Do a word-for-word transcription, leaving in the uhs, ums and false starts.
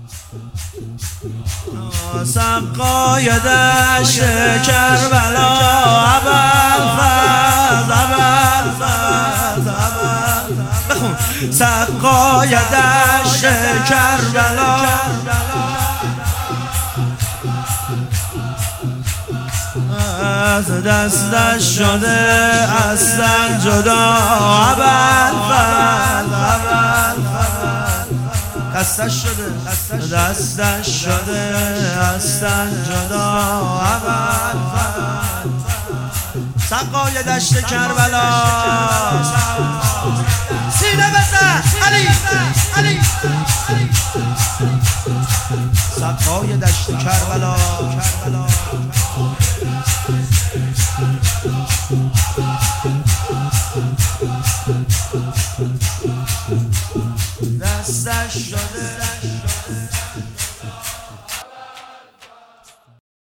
سقای دشت کربلا ابوالفضل ابوالفضل بخون سقای دشت کربلا از دستش شده اصلا جدا ابوالفضل ابوالفضل دستش شده دستش شده اصلا جدا ابوالفضل سقای دشت کربلا سینه بزن علی علی سقای دشت کربلا دستش شده